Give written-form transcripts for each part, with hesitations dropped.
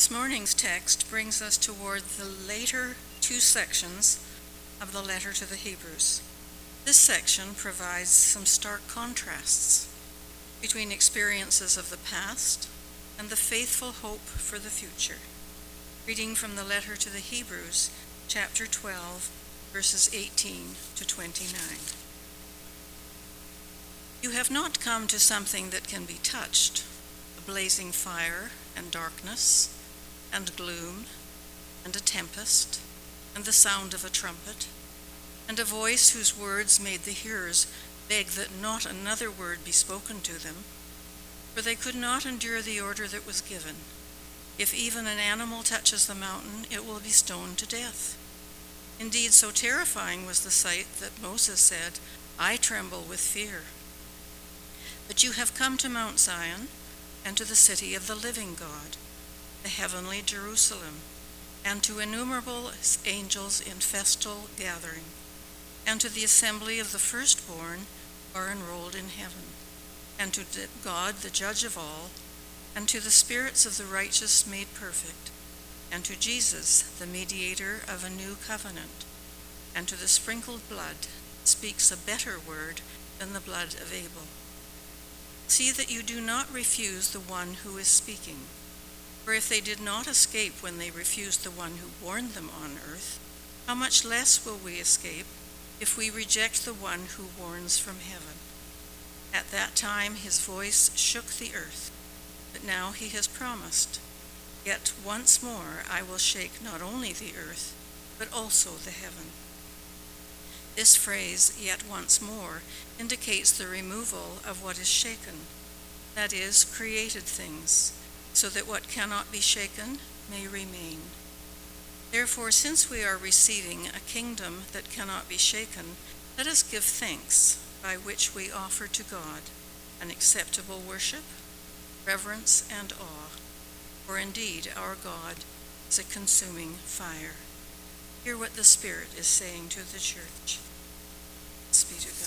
This morning's text brings us toward the later two sections of the letter to the Hebrews. This section provides some stark contrasts between experiences of the past and the faithful hope for the future. Reading from the letter to the Hebrews, chapter 12, verses 18 to 29. You have not come to something that can be touched, a blazing fire and darkness and gloom and a tempest and the sound of a trumpet and a voice whose words made the hearers beg that not another word be spoken to them, for they could not endure the order that was given. If even an animal touches the mountain, it will be stoned to death. Indeed, so terrifying was the sight that Moses said, I tremble with fear. But you have come to Mount Zion and to the city of the living God, the heavenly Jerusalem, and to innumerable angels in festal gathering, and to the assembly of the firstborn who are enrolled in heaven, and to God, the judge of all, and to the spirits of the righteous made perfect, and to Jesus, the mediator of a new covenant, and to the sprinkled blood that speaks a better word than the blood of Abel. See that you do not refuse the one who is speaking. For if they did not escape when they refused the one who warned them on earth, how much less will we escape if we reject the one who warns from heaven? At that time his voice shook the earth, but now he has promised, yet once more I will shake not only the earth, but also the heaven. This phrase, yet once more, indicates the removal of what is shaken, that is, created things, so that what cannot be shaken may remain. Therefore, since we are receiving a kingdom that cannot be shaken, let us give thanks, by which we offer to God an acceptable worship, reverence, and awe. For indeed, our God is a consuming fire. Hear what the Spirit is saying to the church. Thanks be to God.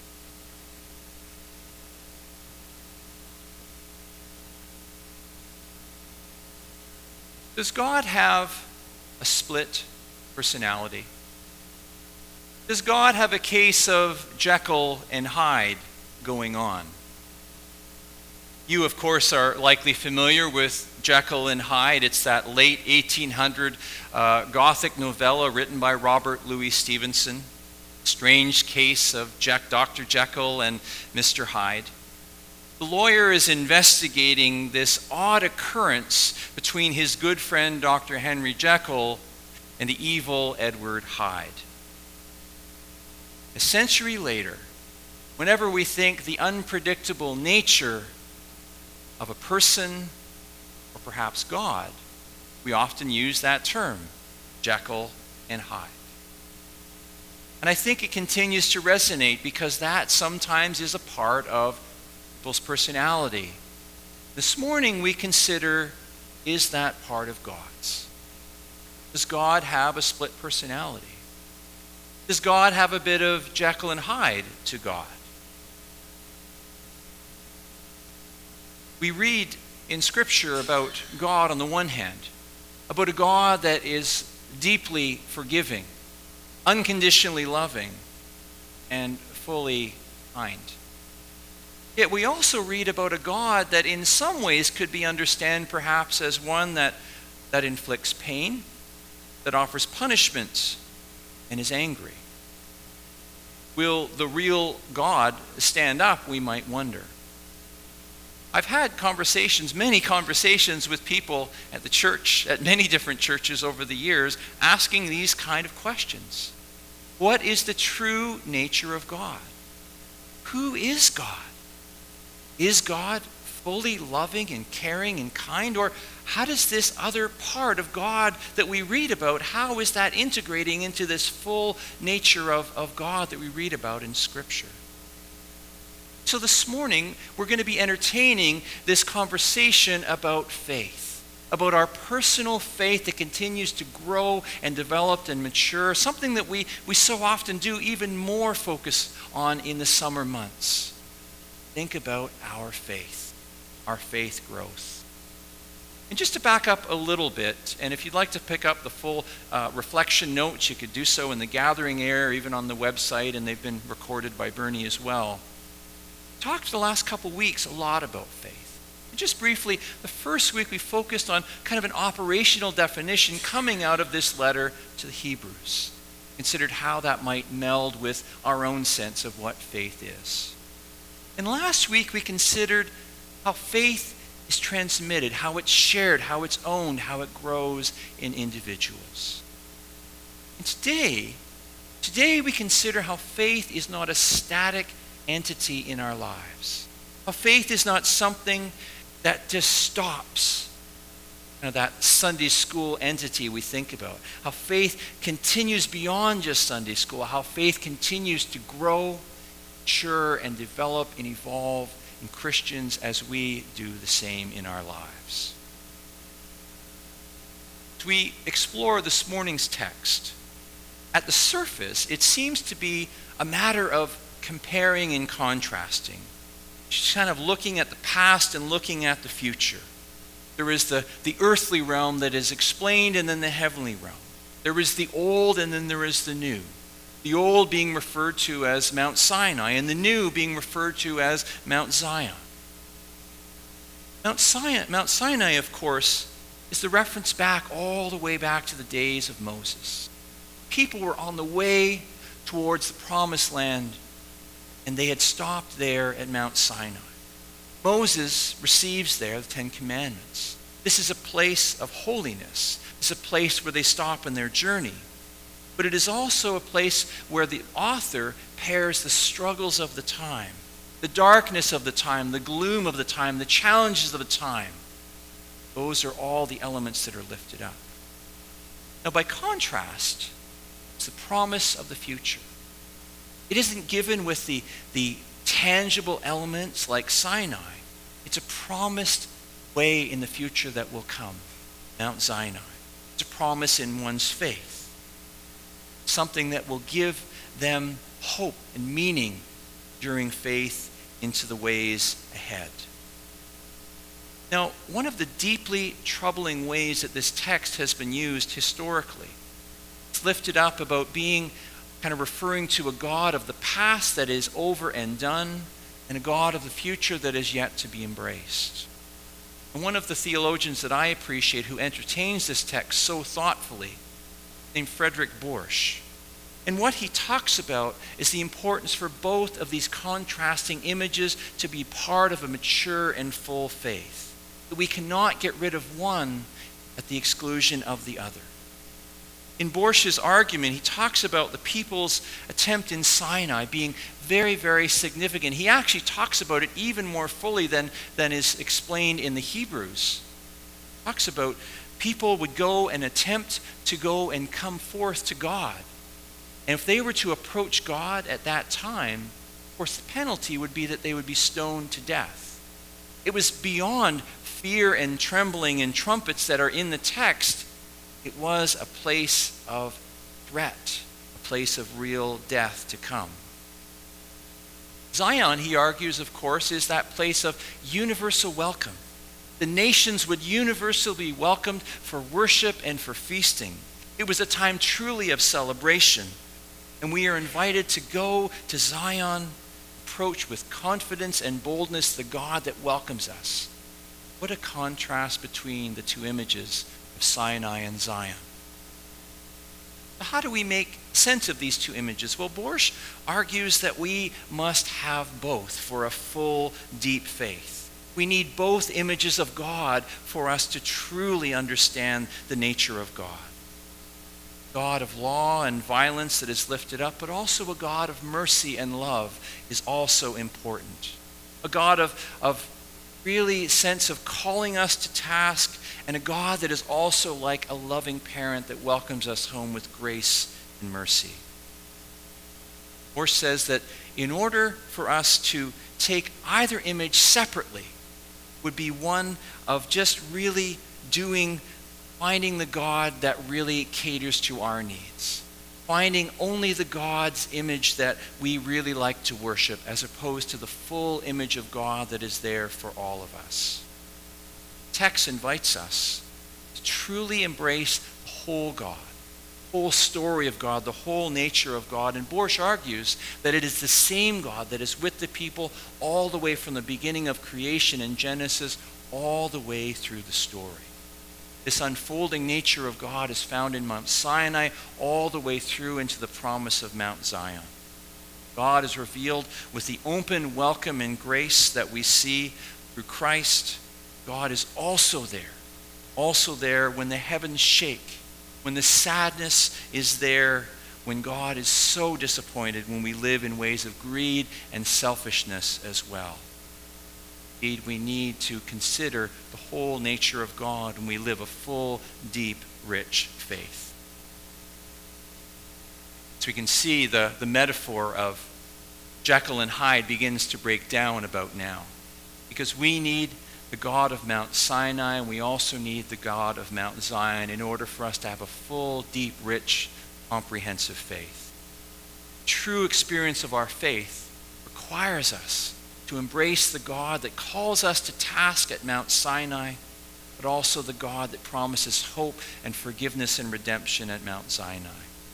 Does God have a split personality? Does God have a case of Jekyll and Hyde going on? You, of course, are likely familiar with Jekyll and Hyde. It's that late 1800 Gothic novella written by Robert Louis Stevenson. Strange case of Dr. Jekyll and Mr. Hyde. The lawyer is investigating this odd occurrence between his good friend Dr. Henry Jekyll and the evil Edward Hyde. A century later, whenever we think the unpredictable nature of a person or perhaps God, we often use that term, Jekyll and Hyde. And I think it continues to resonate because that sometimes is a part of people's personality. This morning we consider, is that part of God's? Does God have a split personality? Does God have a bit of Jekyll and Hyde to God? We read in Scripture about God on the one hand, about a God that is deeply forgiving, unconditionally loving, and fully kind. Yet we also read about a God that in some ways could be understood perhaps as one that inflicts pain, that offers punishment, and is angry. Will the real God stand up, we might wonder. I've had many conversations with people at the church, at many different churches over the years, asking these kind of questions. What is the true nature of God? Who is God? Is God fully loving and caring and kind? Or how does this other part of God that we read about, how is that integrating into this full nature of God that we read about in Scripture? So this morning, we're going to be entertaining this conversation about faith, about our personal faith that continues to grow and develop and mature, something that we so often do even more focus on in the summer months. Think about our faith growth. And just to back up a little bit, and if you'd like to pick up the full reflection notes, you could do so in the gathering area or even on the website, and they've been recorded by Bernie as well. Talked the last couple weeks a lot about faith. And just briefly, the first week we focused on kind of an operational definition coming out of this letter to the Hebrews. Considered how that might meld with our own sense of what faith is. And last week we considered how faith is transmitted, how it's shared, how it's owned, how it grows in individuals. And today we consider how faith is not a static entity in our lives. How faith is not something that just stops. That Sunday school entity we think about. How faith continues beyond just Sunday school. How faith continues to grow, mature, and develop and evolve in Christians as we do the same in our lives. As we explore this morning's text, at the surface, it seems to be a matter of comparing and contrasting. Just kind of looking at the past and looking at the future. There is the earthly realm that is explained, and then the heavenly realm. There is the old, and then there is the new. The old being referred to as Mount Sinai, and the new being referred to as Mount Zion. Mount Sinai, of course, is the reference back all the way back to the days of Moses. People were on the way towards the promised land, and they had stopped there at Mount Sinai. Moses receives there the Ten Commandments. This is a place of holiness. It's a place where they stop in their journey. But it is also a place where the author pairs the struggles of the time, the darkness of the time, the gloom of the time, the challenges of the time. Those are all the elements that are lifted up. Now, by contrast, it's the promise of the future. It isn't given with the tangible elements like Sinai. It's a promised way in the future that will come, Mount Sinai. It's a promise in one's faith. Something that will give them hope and meaning during faith into the ways ahead. Now, one of the deeply troubling ways that this text has been used historically, it's lifted up about being kind of referring to a God of the past that is over and done, and a God of the future that is yet to be embraced. And one of the theologians that I appreciate who entertains this text so thoughtfully, named Frederick Borsch. And what he talks about is the importance for both of these contrasting images to be part of a mature and full faith. That we cannot get rid of one at the exclusion of the other. In Borsch's argument, he talks about the people's attempt in Sinai being very, very significant. He actually talks about it even more fully than is explained in the Hebrews. He talks about people would go and attempt to go and come forth to God. And if they were to approach God at that time, of course the penalty would be that they would be stoned to death. It was beyond fear and trembling and trumpets that are in the text. It was a place of threat, a place of real death to come. Zion, he argues, of course, is that place of universal welcome. The nations would universally be welcomed for worship and for feasting. It was a time truly of celebration. And we are invited to go to Zion, approach with confidence and boldness the God that welcomes us. What a contrast between the two images of Sinai and Zion. How do we make sense of these two images? Well, Borsch argues that we must have both for a full, deep faith. We need both images of God for us to truly understand the nature of God. God of law and violence that is lifted up, but also a God of mercy and love is also important. A God of really sense of calling us to task, and a God that is also like a loving parent that welcomes us home with grace and mercy. Borsch says that in order for us to take either image separately would be one of just really finding the God that really caters to our needs. Finding only the God's image that we really like to worship, as opposed to the full image of God that is there for all of us. text invites us to truly embrace the whole God, the whole story of God, the whole nature of God. And Borsch argues that it is the same God that is with the people all the way from the beginning of creation in Genesis all the way through the story. This unfolding nature of God is found in Mount Sinai all the way through into the promise of Mount Zion. God is revealed with the open welcome and grace that we see through Christ. God is also there when the heavens shake, when the sadness is there, when God is so disappointed, when we live in ways of greed and selfishness as well. Indeed, we need to consider the whole nature of God when we live a full, deep, rich faith. So we can see the metaphor of Jekyll and Hyde begins to break down about now. Because we need the God of Mount Sinai, and we also need the God of Mount Zion in order for us to have a full, deep, rich, comprehensive faith. True experience of our faith requires us to embrace the God that calls us to task at Mount Sinai, but also the God that promises hope and forgiveness and redemption at Mount Zion.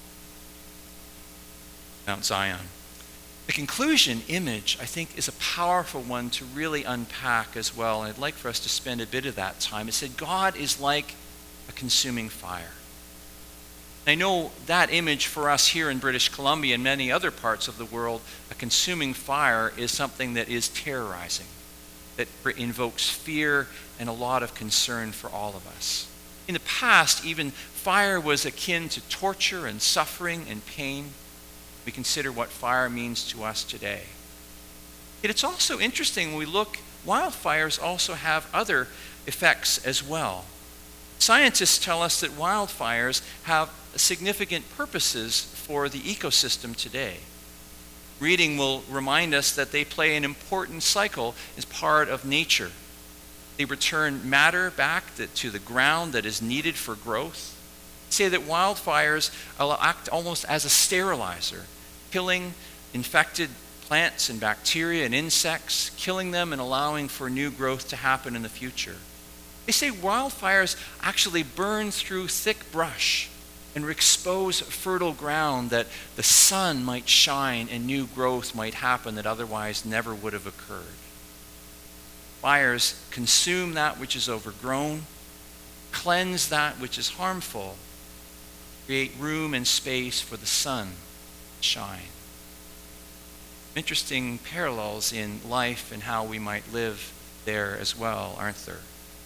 The conclusion image, I think, is a powerful one to really unpack as well, and I'd like for us to spend a bit of that time. It said, God is like a consuming fire. I know that image for us here in British Columbia and many other parts of the world, a consuming fire is something that is terrorizing, that invokes fear and a lot of concern for all of us. In the past, even fire was akin to torture and suffering and pain. We consider what fire means to us today. Yet it's also interesting when we look, wildfires also have other effects as well. Scientists tell us that wildfires have significant purposes for the ecosystem today. Reading will remind us that they play an important cycle as part of nature. They return matter back to the ground that is needed for growth. Say that wildfires act almost as a sterilizer, killing infected plants and bacteria and insects, killing them and allowing for new growth to happen in the future. They say wildfires actually burn through thick brush and expose fertile ground that the sun might shine and new growth might happen that otherwise never would have occurred. Fires consume that which is overgrown, cleanse that which is harmful, create room and space for the sun to shine. Interesting parallels in life and how we might live there as well, aren't there?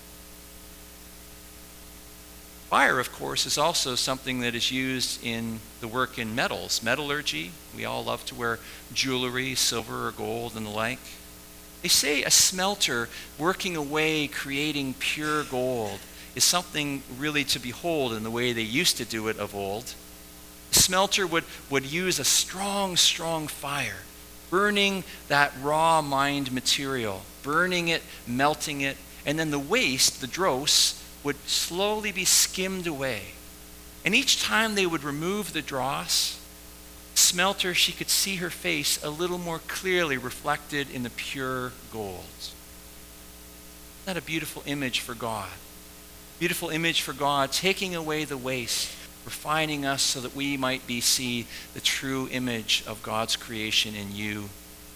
Fire, of course, is also something that is used in the work in metals, metallurgy. We all love to wear jewelry, silver or gold and the like. They say a smelter working away, creating pure gold, is something really to behold in the way they used to do it of old. The smelter would use a strong, strong fire, burning that raw mined material, burning it, melting it, and then the waste, the dross, would slowly be skimmed away. And each time they would remove the dross, smelter, she could see her face a little more clearly reflected in the pure gold. Isn't that a beautiful image for God? Beautiful image for God, taking away the waste, refining us so that we might see the true image of God's creation in you.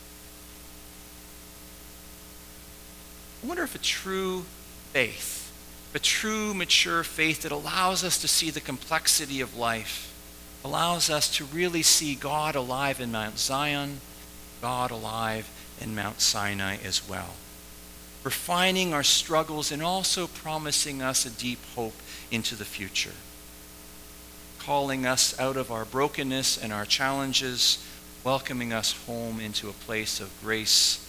I wonder if a true faith, a true mature faith that allows us to see the complexity of life, allows us to really see God alive in Mount Zion, God alive in Mount Sinai as well. Refining our struggles and also promising us a deep hope into the future. Calling us out of our brokenness and our challenges, welcoming us home into a place of grace.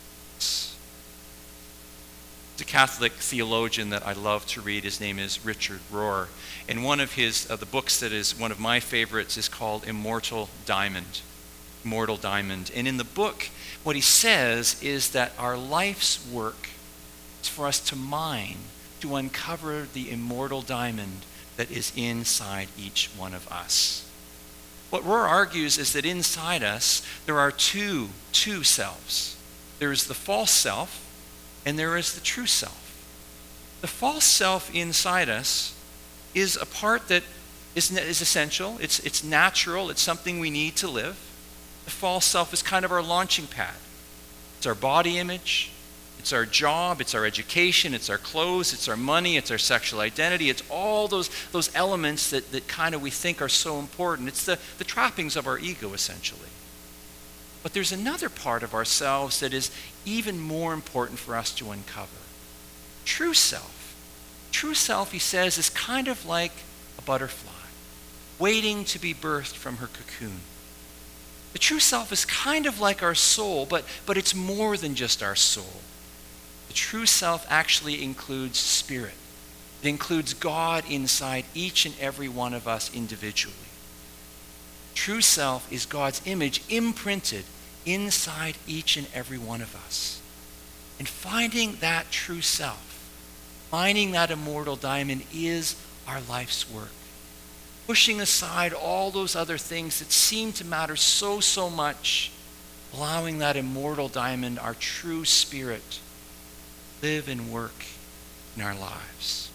A Catholic theologian that I love to read. His name is Richard Rohr. And one of the books that is one of my favorites is called Immortal Diamond. Immortal Diamond. And in the book, what he says is that our life's work is for us to mine, to uncover the immortal diamond that is inside each one of us. What Rohr argues is that inside us, there are two selves. There is the false self, and there is the true self. The false self inside us is a part that is essential. It's natural. It's something we need to live. The false self is kind of our launching pad. It's our body image. It's our job. It's our education. It's our clothes. It's our money. It's our sexual identity. It's all those elements that kind of we think are so important. It's the trappings of our ego, essentially. But there's another part of ourselves that is even more important for us to uncover. True self. True self, he says, is kind of like a butterfly waiting to be birthed from her cocoon. The true self is kind of like our soul, but it's more than just our soul. The true self actually includes spirit. It includes God inside each and every one of us individually. True self is God's image imprinted inside each and every one of us. And finding that true self, finding that immortal diamond, is our life's work. Pushing aside all those other things that seem to matter so much, allowing that immortal diamond, our true spirit, live and work in our lives.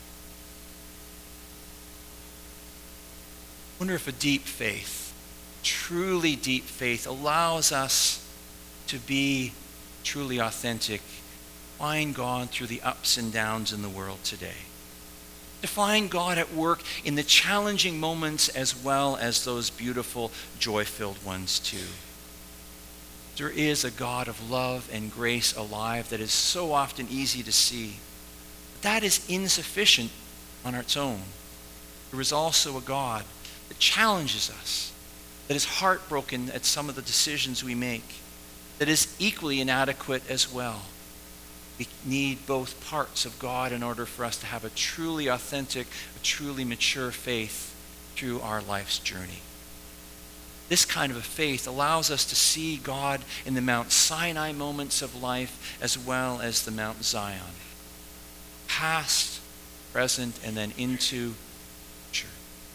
I wonder if a deep faith, truly deep faith, allows us to be truly authentic, find God through the ups and downs in the world today. To find God at work in the challenging moments as well as those beautiful, joy-filled ones too. There is a God of love and grace alive that is so often easy to see. But that is insufficient on its own. There is also a God that challenges us, that is heartbroken at some of the decisions we make, that is equally inadequate as well. We need both parts of God in order for us to have a truly authentic, a truly mature faith through our life's journey. This kind of a faith allows us to see God in the Mount Sinai moments of life as well as the Mount Zion. Past, present, and then into future.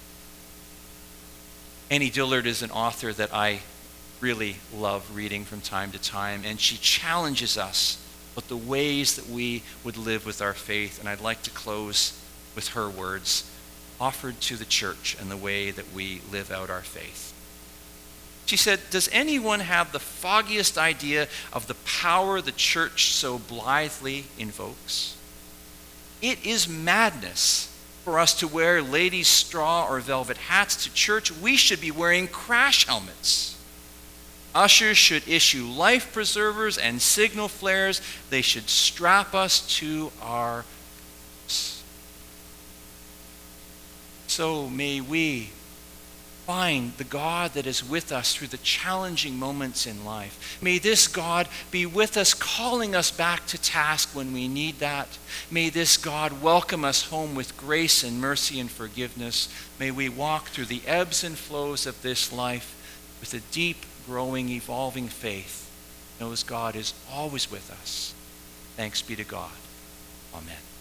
Annie Dillard is an author that I really love reading from time to time, and she challenges us with the ways that we would live with our faith. And I'd like to close with her words offered to the church and the way that we live out our faith. She said, "Does anyone have the foggiest idea of the power the church so blithely invokes? It is madness for us to wear ladies' straw or velvet hats to church. We should be wearing crash helmets. Ushers should issue life preservers and signal flares. They should strap us to our backs." So may we find the God that is with us through the challenging moments in life. May this God be with us, calling us back to task when we need that. May this God welcome us home with grace and mercy and forgiveness. May we walk through the ebbs and flows of this life with a deep, growing, evolving faith. Knows God is always with us. Thanks be to God. Amen.